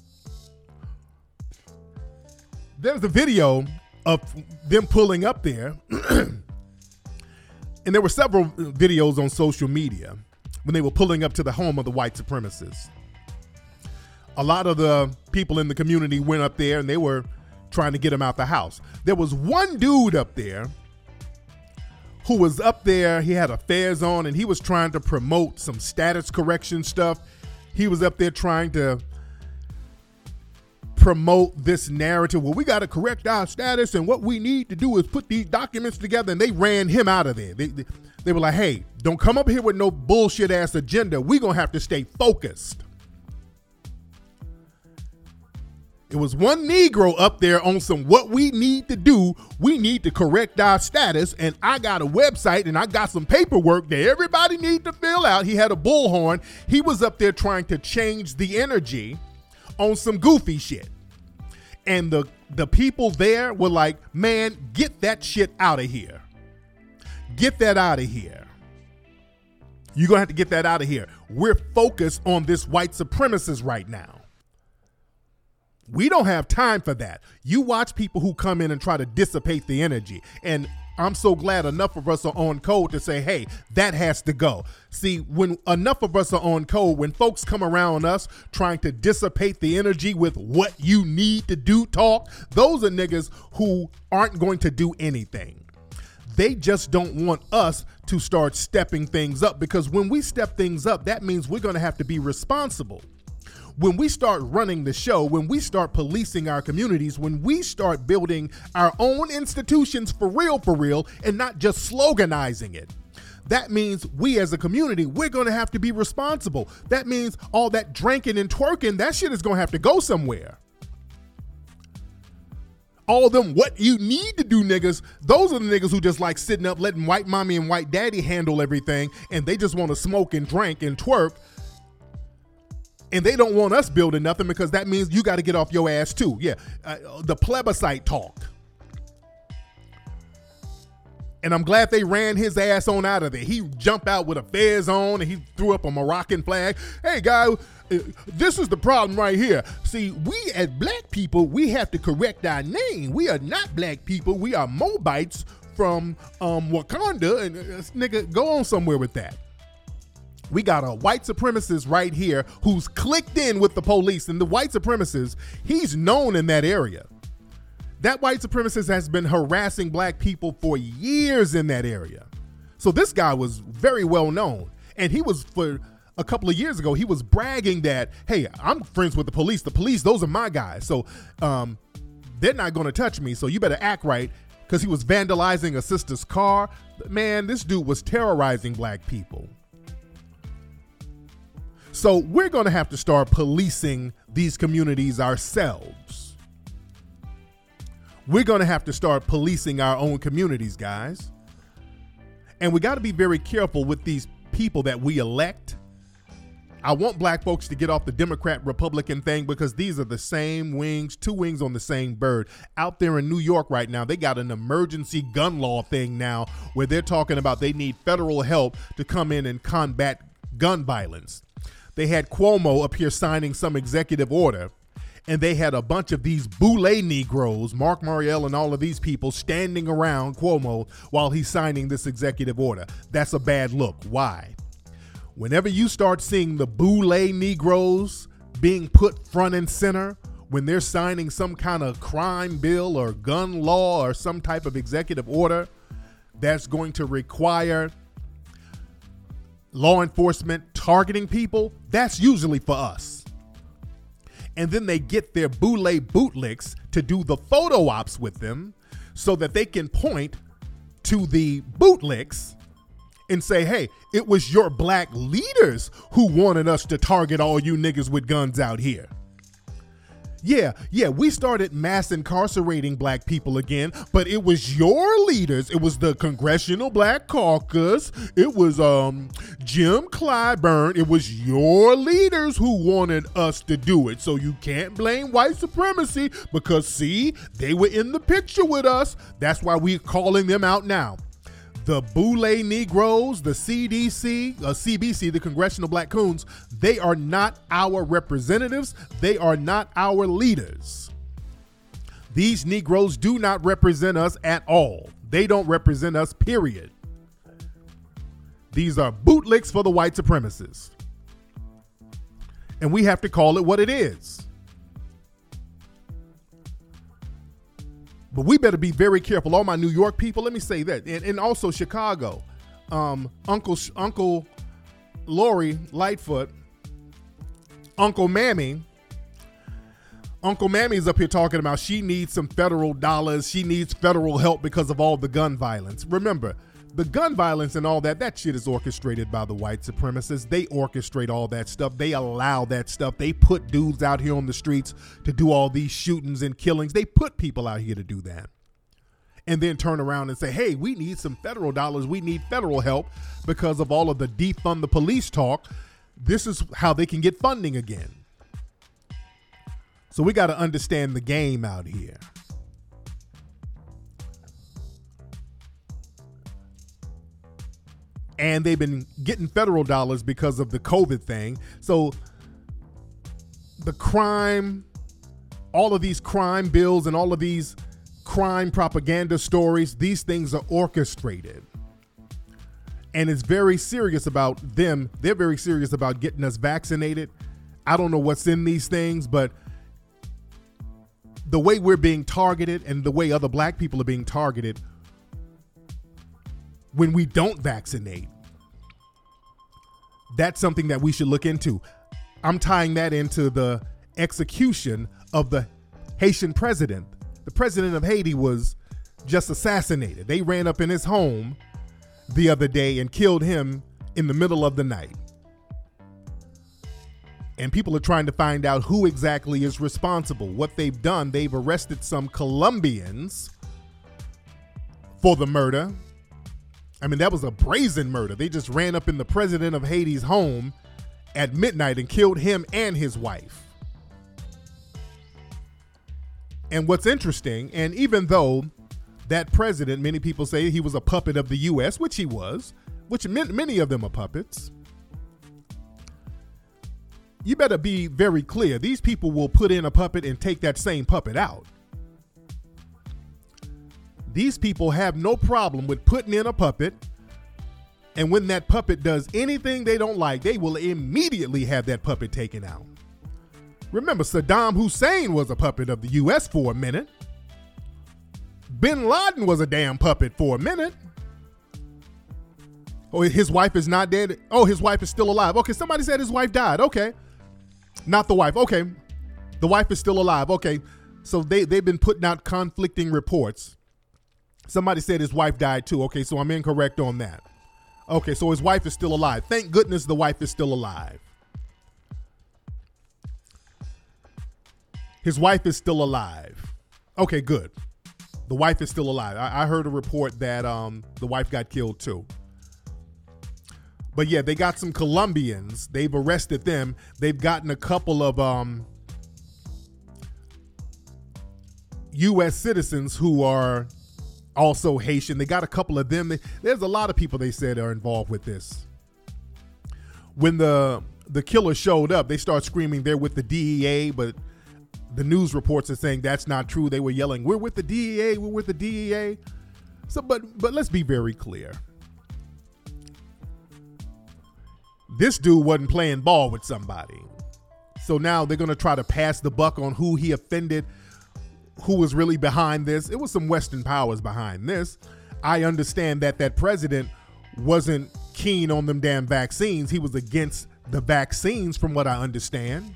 There's a video of them pulling up there. And there were several videos on social media when they were pulling up to the home of the white supremacists. A lot of the people in the community went up there and they were trying to get him out the house. There was one dude up there who was up there. He had a fez on and he was trying to promote some status correction stuff. He was up there trying to promote this narrative. Well, we got to correct our status and what we need to do is put these documents together. And they ran him out of there. They, they, they were like, hey, don't come up here with no bullshit ass agenda. We're going to have to stay focused. It was one Negro up there on some what we need to do. We need to correct our status. And I got a website and I got some paperwork that everybody need to fill out. He had a bullhorn. He was up there trying to change the energy on some goofy shit. And the, the people there were like, man, get that shit out of here. Get that out of here. You're going to have to get that out of here. We're focused on this white supremacist right now. We don't have time for that. You watch people who come in and try to dissipate the energy. And I'm so glad enough of us are on code to say, hey, that has to go. See, when enough of us are on code, when folks come around us trying to dissipate the energy with what you need to do talk, those are niggas who aren't going to do anything. They just don't want us to start stepping things up, because when we step things up, that means we're going to have to be responsible. When we start running the show, when we start policing our communities, when we start building our own institutions for real, for real, and not just sloganizing it, that means we as a community, we're going to have to be responsible. That means all that drinking and twerking, that shit is going to have to go somewhere. All them what you need to do niggas, those are the niggas who just like sitting up letting white mommy and white daddy handle everything, and they just want to smoke and drink and twerk. And they don't want us building nothing, because that means you got to get off your ass too. Yeah, uh, the plebiscite talk. And I'm glad they ran his ass on out of there. He jumped out with a fez on and he threw up a Moroccan flag. Hey, guy, uh, this is the problem right here. See, we as black people, we have to correct our name. We are not black people. We are Moabites from um, Wakanda. And uh, nigga, go on somewhere with that. We got a white supremacist right here who's clicked in with the police. And the white supremacist, he's known in that area. That white supremacist has been harassing black people for years in that area. So this guy was very well known. And he was, for a couple of years ago, he was bragging that, hey, I'm friends with the police. The police, those are my guys. So um, they're not going to touch me. So you better act right, because he was vandalizing a sister's car. Man, this dude was terrorizing black people. So we're going to have to start policing these communities ourselves. We're going to have to start policing our own communities, guys. And we got to be very careful with these people that we elect. I want black folks to get off the Democrat Republican thing, because these are the same wings, two wings on the same bird. Out there in New York right now, they got an emergency gun law thing now where they're talking about they need federal help to come in and combat gun violence. They had Cuomo up here signing some executive order, and they had a bunch of these Boule Negroes, Mark Mariel and all of these people, standing around Cuomo while he's signing this executive order. That's a bad look. Why? Whenever you start seeing the Boule Negroes being put front and center when they're signing some kind of crime bill or gun law or some type of executive order that's going to require law enforcement targeting people, that's usually for us. And then they get their Boule bootlicks to do the photo ops with them so that they can point to the bootlicks and say, hey, it was your black leaders who wanted us to target all you niggas with guns out here. Yeah, yeah, we started mass incarcerating black people again, but it was your leaders. It was the Congressional Black Caucus. It was um Jim Clyburn. It was your leaders who wanted us to do it. So you can't blame white supremacy, because, see, they were in the picture with us. That's why we're calling them out now. The Boule Negroes, the C D C, uh, C B C, the Congressional Black Coons, they are not our representatives. They are not our leaders. These Negroes do not represent us at all. They don't represent us, period. These are bootlicks for the white supremacists. And we have to call it what it is. But we better be very careful. All my New York people, let me say that. And, and also Chicago. Um, Uncle Uncle Lori Lightfoot, Uncle Mammy. Uncle Mammy's up here talking about she needs some federal dollars. She needs federal help because of all the gun violence. Remember, the gun violence and all that, that shit is orchestrated by the white supremacists. They orchestrate all that stuff. They allow that stuff. They put dudes out here on the streets to do all these shootings and killings. They put people out here to do that. And then turn around and say, hey, we need some federal dollars. We need federal help because of all of the defund the police talk. This is how they can get funding again. So we got to understand the game out here. And they've been getting federal dollars because of the COVID thing. So the crime, all of these crime bills and all of these crime propaganda stories, these things are orchestrated. And it's very serious about them. They're very serious about getting us vaccinated. I don't know what's in these things, but the way we're being targeted and the way other black people are being targeted when we don't vaccinate, that's something that we should look into. I'm tying that into the execution of the Haitian president. The president of Haiti was just assassinated. They ran up in his home the other day and killed him in the middle of the night. And people are trying to find out who exactly is responsible. What they've done, they've arrested some Colombians for the murder. I mean, that was a brazen murder. They just ran up in the president of Haiti's home at midnight and killed him and his wife. And what's interesting, and even though that president, many people say he was a puppet of the U S, which he was, which many of them are puppets, you better be very clear. These people will put in a puppet and take that same puppet out. These people have no problem with putting in a puppet, and when that puppet does anything they don't like, they will immediately have that puppet taken out. Remember, Saddam Hussein was a puppet of the U S for a minute. Bin Laden was a damn puppet for a minute. Oh, his wife is not dead. Oh, his wife is still alive. Okay, somebody said his wife died. Okay. Not the wife. Okay. The wife is still alive. Okay. So they, they've been putting out conflicting reports. Somebody said his wife died too. Okay, so I'm incorrect on that. Okay, so his wife is still alive. Thank goodness the wife is still alive. His wife is still alive. Okay, good. The wife is still alive. I, I heard a report that um, the wife got killed too. But yeah, they got some Colombians. They've arrested them. They've gotten a couple of um, U S citizens who are also Haitian. They got a couple of them. There's a lot of people they said are involved with this. When the the killer showed up, they start screaming they're with the D E A, but the news reports are saying that's not true. They were yelling, "We're with the D E A, we're with the D E A." So, but but let's be very clear. This dude wasn't playing ball with somebody. So now they're going to try to pass the buck on who he offended, who was really behind this. It was some Western powers behind this. I understand that that president wasn't keen on them damn vaccines. He was against the vaccines from what I understand.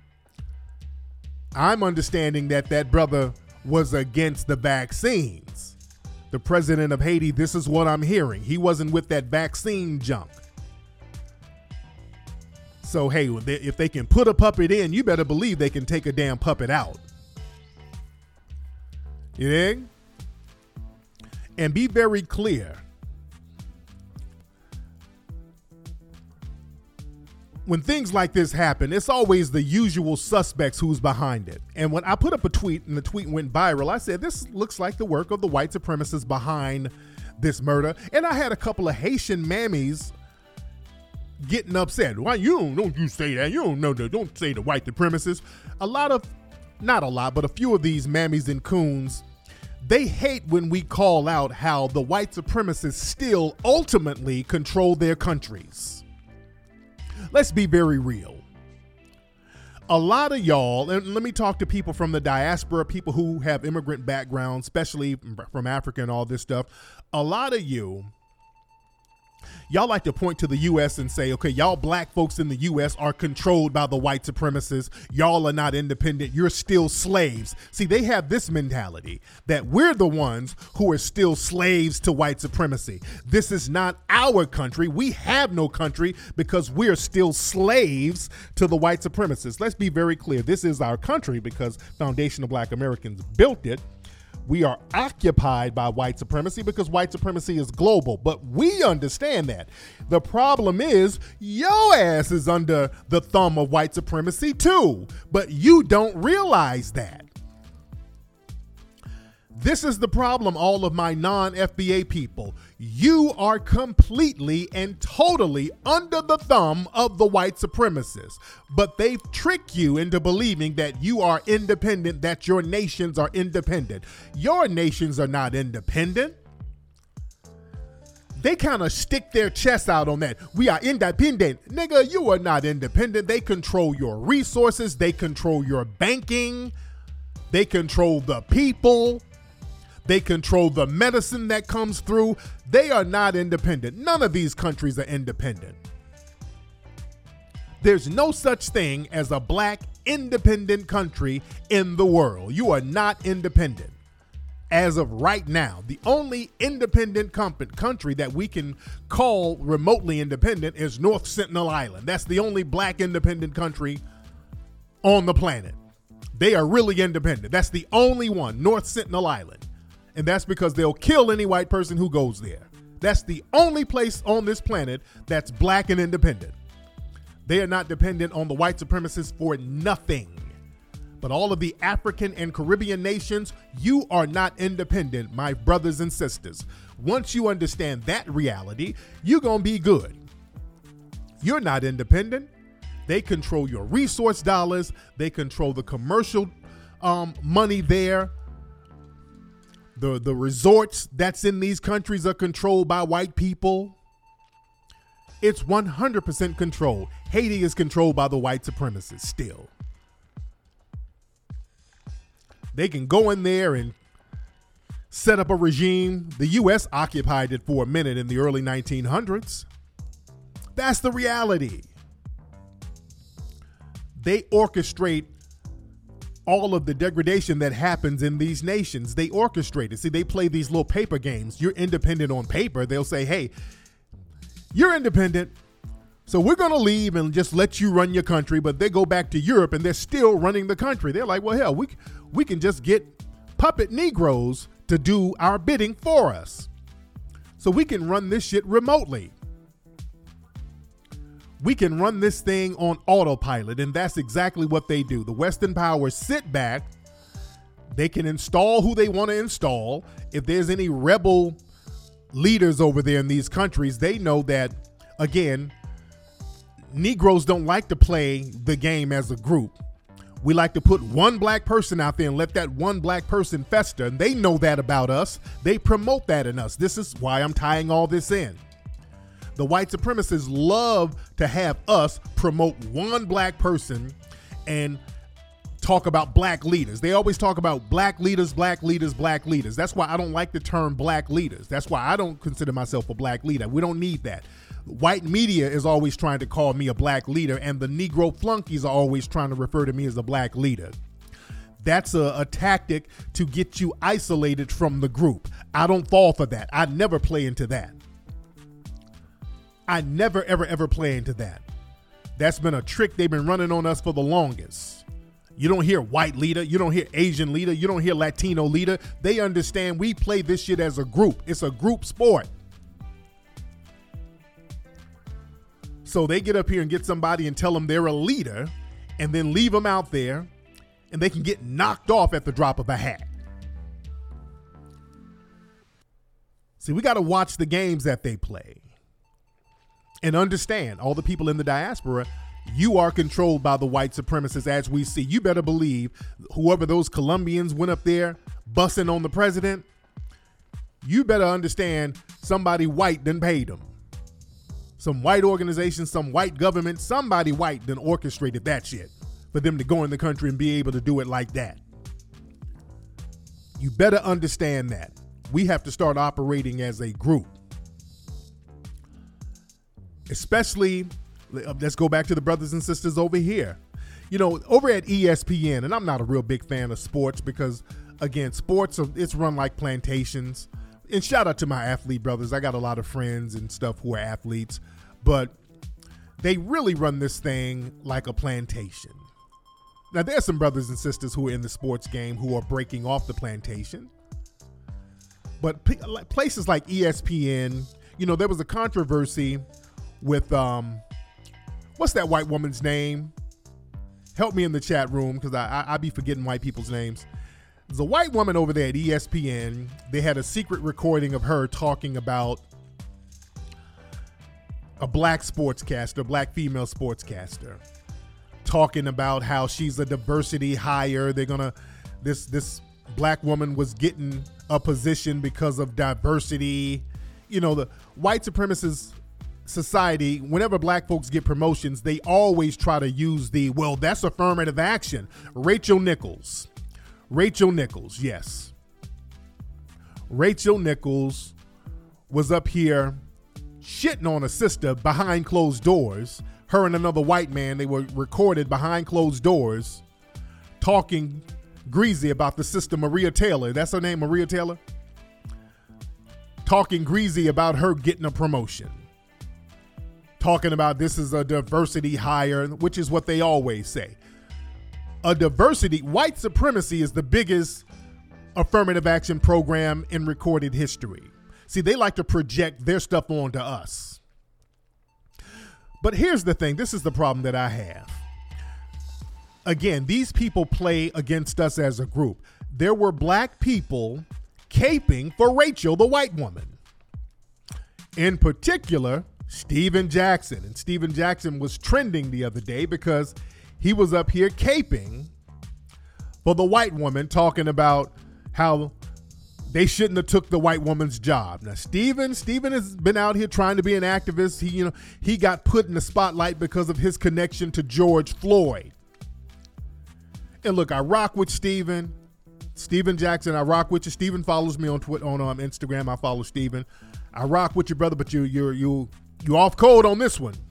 I'm understanding that that brother was against the vaccines. The president of Haiti, this is what I'm hearing. He wasn't with that vaccine junk. So, hey, if they can put a puppet in, you better believe they can take a damn puppet out. You dig? And be very clear. When things like this happen, it's always the usual suspects who's behind it. And when I put up a tweet and the tweet went viral, I said, this looks like the work of the white supremacists behind this murder. And I had a couple of Haitian mammies getting upset. Why you don't, don't you say that? You don't know that. Don't say the white supremacists. A lot of, not a lot, but a few of these mammies and coons, They hate when we call out how the white supremacists still ultimately control their countries. Let's be very real. A lot of y'all, and let me talk to people from the diaspora, people who have immigrant backgrounds, especially from Africa and all this stuff. A lot of you, y'all like to point to the U S and say, okay, y'all black folks in the U S are controlled by the white supremacists. Y'all are not independent. You're still slaves. See, they have this mentality that we're the ones who are still slaves to white supremacy. This is not our country. We have no country because we're still slaves to the white supremacists. Let's be very clear. This is our country because Foundation of Black Americans built it. We are occupied by white supremacy because white supremacy is global, but we understand that. The problem is your ass is under the thumb of white supremacy too, but you don't realize that. This is the problem, all of my non-F B A people. You are completely and totally under the thumb of the white supremacists, but they've tricked you into believing that you are independent, that your nations are independent. Your nations are not independent. They kind of stick their chest out on that. We are independent. Nigga, you are not independent. They control your resources. They control your banking. They control the people. They control the medicine that comes through. They are not independent. None of these countries are independent. There's no such thing as a black independent country in the world. You are not independent. As of right now, the only independent comp- country that we can call remotely independent is North Sentinel Island. That's the only black independent country on the planet. They are really independent. That's the only one, North Sentinel Island. And that's because they'll kill any white person who goes there. That's the only place on this planet that's black and independent. They are not dependent on the white supremacists for nothing. But all of the African and Caribbean nations, you are not independent, my brothers and sisters. Once you understand that reality, you're going to be good. You're not independent. They control your resource dollars. They control the commercial um, money there. The, the resorts that's in these countries are controlled by white people. It's one hundred percent controlled. Haiti is controlled by the white supremacists still. They can go in there and set up a regime. The U S occupied it for a minute in the early nineteen hundreds. That's the reality. They orchestrate all of the degradation that happens in these nations. They orchestrate it. See, they play these little paper games. You're independent on paper. They'll say, hey, you're independent, so we're going to leave and just let you run your country. But they go back to Europe and they're still running the country. They're like, well, hell, we, we can just get puppet Negroes to do our bidding for us. So we can run this shit remotely. We can run this thing on autopilot, and that's exactly what they do. The Western powers sit back. They can install who they want to install. If there's any rebel leaders over there in these countries, they know that, again, Negroes don't like to play the game as a group. We like to put one black person out there and let that one black person fester, and they know that about us. They promote that in us. This is why I'm tying all this in. The white supremacists love to have us promote one black person and talk about black leaders. They always talk about black leaders, black leaders, black leaders. That's why I don't like the term black leaders. That's why I don't consider myself a black leader. We don't need that. White media is always trying to call me a black leader, and the Negro flunkies are always trying to refer to me as a black leader. That's a, a tactic to get you isolated from the group. I don't fall for that. I never play into that. I never, ever, ever play into that. That's been a trick they've been running on us for the longest. You don't hear white leader. You don't hear Asian leader. You don't hear Latino leader. They understand we play this shit as a group. It's a group sport. So they get up here and get somebody and tell them they're a leader and then leave them out there and they can get knocked off at the drop of a hat. See, we got to watch the games that they play. And understand, all the people in the diaspora, you are controlled by the white supremacists as we see. You better believe whoever those Colombians went up there bussing on the president, you better understand somebody white done paid them. Some white organization, some white government, somebody white done orchestrated that shit for them to go in the country and be able to do it like that. You better understand that. We have to start operating as a group. Especially, let's go back to the brothers and sisters over here. You know, over at E S P N, and I'm not a real big fan of sports because, again, sports, are, it's run like plantations. And shout out to my athlete brothers. I got a lot of friends and stuff who are athletes, but they really run this thing like a plantation. Now, there's some brothers and sisters who are in the sports game who are breaking off the plantation. But p- places like E S P N, you know, there was a controversy with, um, what's that white woman's name? Help me in the chat room because I, I, I be forgetting white people's names. There's a white woman over there at E S P N. They had a secret recording of her talking about a black sportscaster, black female sportscaster, talking about how she's a diversity hire. They're gonna, this this black woman was getting a position because of diversity. You know, the white supremacist society, whenever black folks get promotions, they always try to use the, well, that's affirmative action. Rachel Nichols. Rachel Nichols, yes. Rachel Nichols was up here shitting on a sister behind closed doors. Her and another white man, they were recorded behind closed doors talking greasy about the sister Maria Taylor. That's her name, Maria Taylor? Talking greasy about her getting a promotion. Talking about this is a diversity hire, which is what they always say. A diversity, white supremacy is the biggest affirmative action program in recorded history. See, they like to project their stuff onto us. But here's the thing. This is the problem that I have. Again, these people play against us as a group. There were black people caping for Rachel, the white woman. In particular, Steven Jackson. And Steven Jackson was trending the other day because he was up here caping for the white woman, talking about how they shouldn't have took the white woman's job. Now, Steven, Steven has been out here trying to be an activist. He, you know, he got put in the spotlight because of his connection to George Floyd. And look, I rock with Steven. Steven Jackson, I rock with you. Steven follows me on Twitter, on um, Instagram. I follow Steven. I rock with you, brother, but you, you, you, you off code on this one.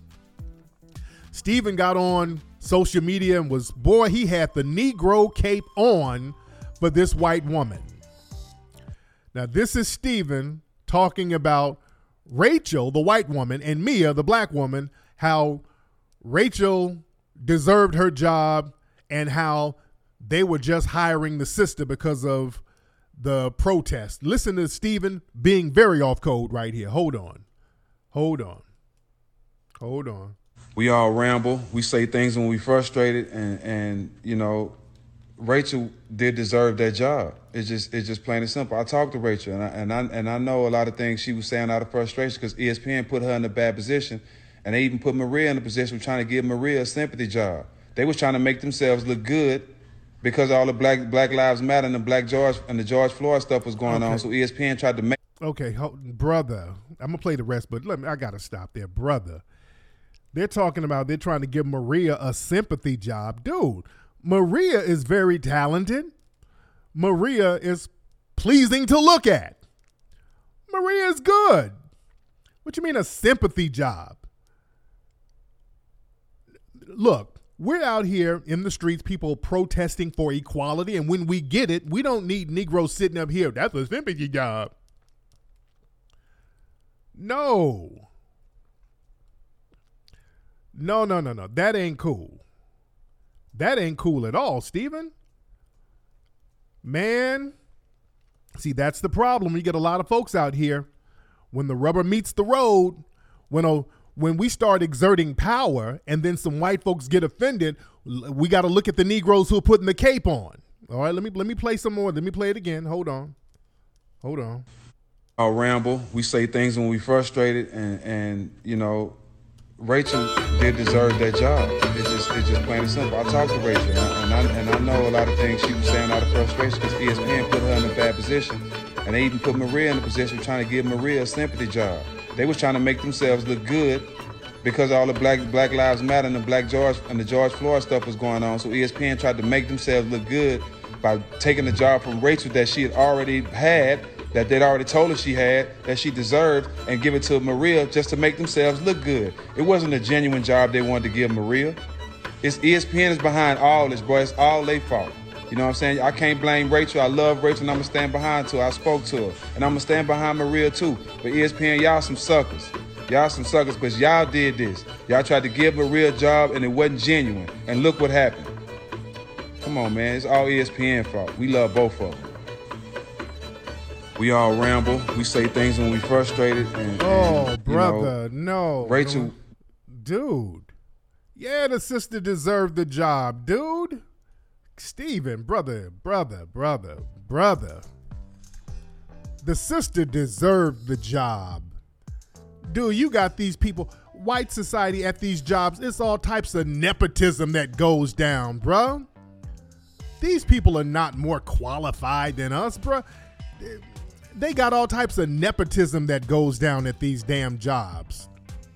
Steven got on social media and was, boy, he had the Negro cape on for this white woman. Now, this is Steven talking about Rachel, the white woman, and Mia, the black woman, how Rachel deserved her job and how they were just hiring the sister because of the protest. Listen to Steven being very off code right here. Hold on. Hold on. Hold on. We all ramble. We say things when we frustrated, and, and you know, Rachel did deserve that job. It's just it's just plain and simple. I talked to Rachel, and I and I and I know a lot of things she was saying out of frustration because E S P N put her in a bad position, and they even put Maria in a position of trying to give Maria a sympathy job. They was trying to make themselves look good because all the Black Black Lives Matter and the Black George and the George Floyd stuff was going okay. on. So E S P N tried to make. Okay, brother, I'm gonna play the rest, but let me. I gotta stop there, brother. They're talking about they're trying to give Maria a sympathy job, dude. Maria is very talented. Maria is pleasing to look at. Maria is good. What you mean a sympathy job? Look, we're out here in the streets, people protesting for equality, and when we get it, we don't need Negroes sitting up here. That's a sympathy job. No. No, no, no, no. That ain't cool. That ain't cool at all, Steven. Man, see, that's the problem. You get a lot of folks out here, when the rubber meets the road, when a, when we start exerting power and then some white folks get offended, we got to look at the Negroes who are putting the cape on. All right, let me let me play some more. Let me play it again. Hold on. Hold on. I'll ramble. We say things when we frustrated, and, and you know, Rachel did deserve that job. It's just, it's just plain and simple. I talked to Rachel, and I, and I, and I know a lot of things she was saying out of frustration because E S P N put her in a bad position. And they even put Maria in a position of trying to give Maria a sympathy job. They was trying to make themselves look good because all the Black Black Lives Matter and the Black George and the George Floyd stuff was going on. So E S P N tried to make themselves look good by taking the job from Rachel that she had already had, that they'd already told her she had, that she deserved, and give it to Maria just to make themselves look good. It wasn't a genuine job they wanted to give Maria. It's E S P N is behind all this, boy. It's all their fault. You know what I'm saying? I can't blame Rachel. I love Rachel, and I'm going to stand behind her. I spoke to her, and I'm going to stand behind Maria, too. But E S P N, y'all some suckers. Y'all some suckers because y'all did this. Y'all tried to give Maria a job, and it wasn't genuine. And look what happened. Come on, man. It's all E S P N fault. We love both of them. We all ramble. We say things when we frustrated. And, oh, and, brother, know, no. Rachel. Dude. Yeah, the sister deserved the job, dude. Steven, brother, brother, brother, brother. The sister deserved the job. Dude, you got these people, white society at these jobs, it's all types of nepotism that goes down, bro. These people are not more qualified than us, bro. They got all types of nepotism that goes down at these damn jobs.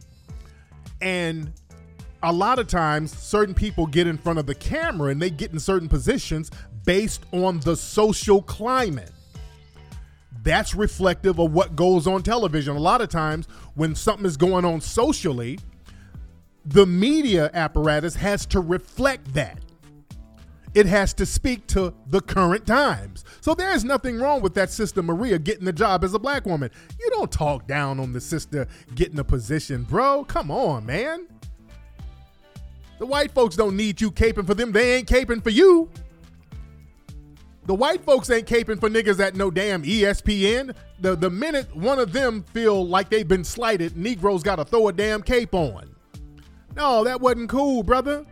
And a lot of times, certain people get in front of the camera and they get in certain positions based on the social climate. That's reflective of what goes on television. A lot of times, when something is going on socially, the media apparatus has to reflect that. It has to speak to the current times. So there's nothing wrong with that sister Maria getting the job as a black woman. You don't talk down on the sister getting a position, bro. Come on, man. The white folks don't need you caping for them. They ain't caping for you. The white folks ain't caping for niggas at no damn E S P N. The, the minute one of them feel like they've been slighted, Negroes got to throw a damn cape on. No, that wasn't cool, brother.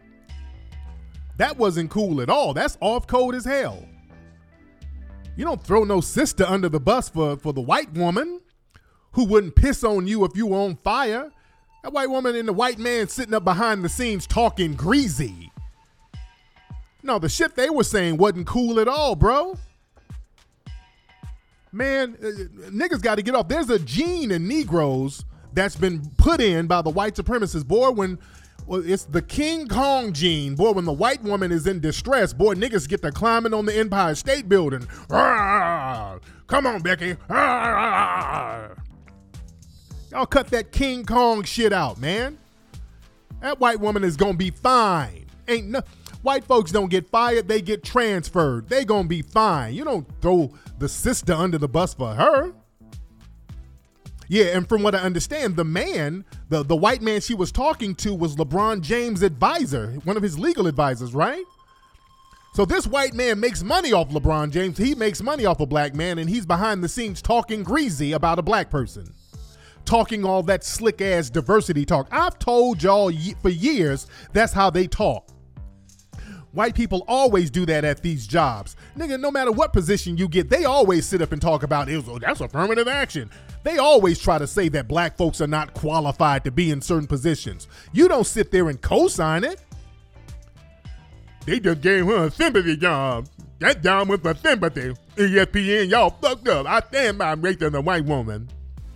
That wasn't cool at all. That's off code as hell. You don't throw no sister under the bus for, for the white woman who wouldn't piss on you if you were on fire. That white woman and the white man sitting up behind the scenes talking greasy. No, the shit they were saying wasn't cool at all, bro. Man, uh, niggas got to get off. There's a gene in Negroes that's been put in by the white supremacists, boy, when well, it's the King Kong gene. Boy, when the white woman is in distress, boy, niggas get to climbing on the Empire State Building. Arr, come on, Becky. Arr. Y'all cut that King Kong shit out, man. That white woman is going to be fine. Ain't no... White folks don't get fired, they get transferred. They gonna be fine. You don't throw the sister under the bus for her. Yeah, and from what I understand, the man, the, the white man she was talking to was LeBron James' advisor, one of his legal advisors, right? So this white man makes money off LeBron James. He makes money off a black man, and he's behind the scenes talking greasy about a black person. Talking all that slick-ass diversity talk. I've told y'all for years that's how they talk. White people always do that at these jobs. Nigga, no matter what position you get, they always sit up and talk about, oh, that's affirmative action. They always try to say that black folks are not qualified to be in certain positions. You don't sit there and co-sign it. They just gave her a sympathy job. That job was for sympathy. E S P N, y'all fucked up. I stand by raising the white woman.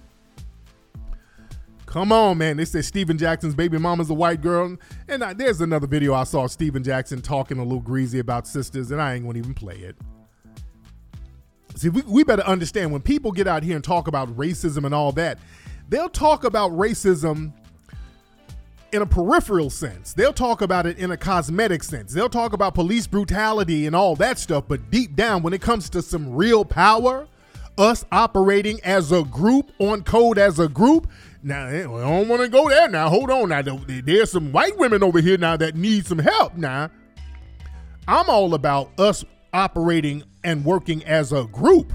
Come on, man. They said Steven Jackson's baby mama's a white girl. And I, there's another video I saw of Steven Jackson talking a little greasy about sisters, and I ain't going to even play it. See, we, we better understand when people get out here and talk about racism and all that, they'll talk about racism in a peripheral sense. They'll talk about it in a cosmetic sense. They'll talk about police brutality and all that stuff. But deep down, when it comes to some real power, us operating as a group, on code as a group, now, I don't want to go there now. Hold on now. There's some white women over here now that need some help now. I'm all about us operating and working as a group.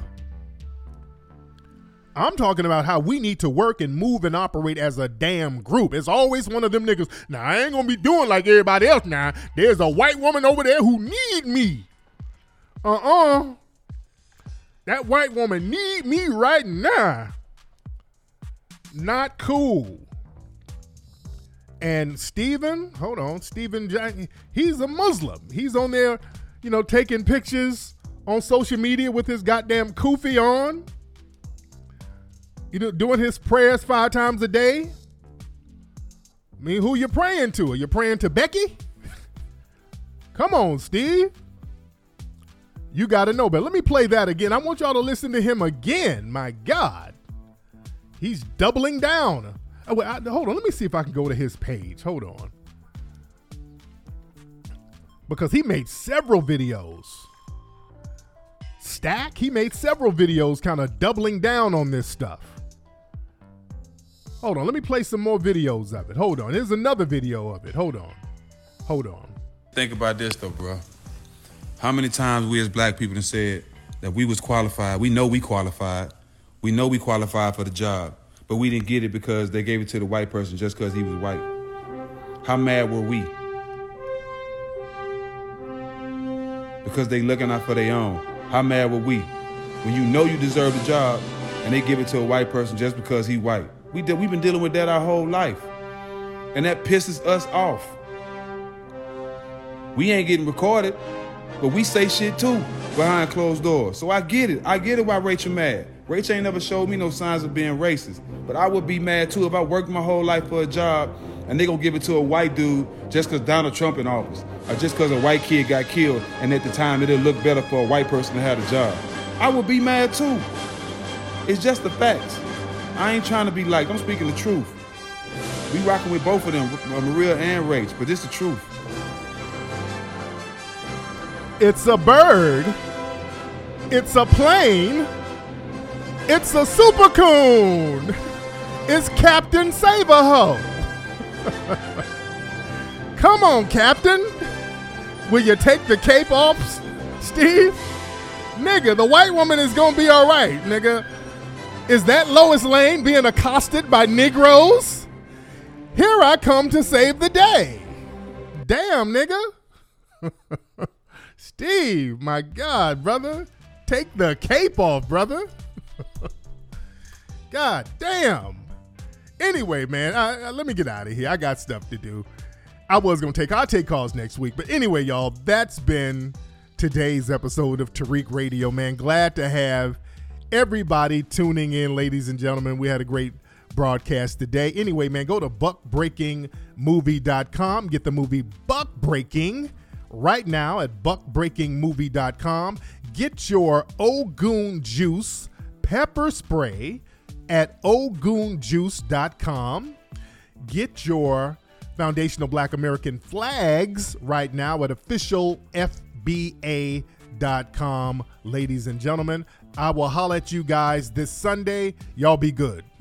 I'm talking about how we need to work and move and operate as a damn group. It's always one of them niggas. Now, I ain't going to be doing like everybody else now. There's a white woman over there who need me. Uh-uh. That white woman need me right now. Not cool. And Steven, hold on, Steven Jack, he's a Muslim. He's on there, you know, taking pictures on social media with his goddamn kufi on. You know, doing his prayers five times a day. I mean, who you praying to? Are you praying to Becky? Come on, Steve. You got to know, but let me play that again. I want y'all to listen to him again. My God. He's doubling down. Oh, wait, I, hold on. Let me see if I can go to his page. Hold on. Because he made several videos. Stack, he made several videos kind of doubling down on this stuff. Hold on. Let me play some more videos of it. Hold on. Here's another video of it. Hold on. Hold on. Think about this, though, bro. How many times we as black people have said that we was qualified? We know we qualified. We know we qualified for the job. But we didn't get it because they gave it to the white person just because he was white. How mad were we? Because they looking out for their own. How mad were we? When you know you deserve the job and they give it to a white person just because he white. We did, we've been dealing with that our whole life. And that pisses us off. We ain't getting recorded, but we say shit too behind closed doors. So I get it. I get it why Rachel mad. Rachel ain't never showed me no signs of being racist. But I would be mad too if I worked my whole life for a job and they gonna give it to a white dude just because Donald Trump in office. Or just because a white kid got killed and at the time it'll look better for a white person to have a job. I would be mad too. It's just the facts. I ain't trying to be like, I'm speaking the truth. We rocking with both of them, Maria and Rach, but this the truth. It's a bird. It's a plane. It's a super coon. It's Captain Save-A-Ho. Come on, Captain. Will you take the cape off, Steve? Nigga, the white woman is gonna be all right, nigga. Is that Lois Lane being accosted by Negroes? Here I come to save the day. Damn, nigga. Steve, my God, brother. Take the cape off, brother. God damn. Anyway, man, I, I, let me get out of here. I got stuff to do. I was going to take, I'll take calls next week. But anyway, y'all, that's been today's episode of Tariq Radio, man. Glad to have everybody tuning in, ladies and gentlemen. We had a great broadcast today. Anyway, man, go to buck breaking movie dot com. Get the movie Buck Breaking right now at buck breaking movie dot com. Get your Ogun Juice pepper spray at ogun juice dot com. Get your Foundational Black American flags right now at official f b a dot com. Ladies and gentlemen, I will holler at you guys this Sunday. Y'all be good.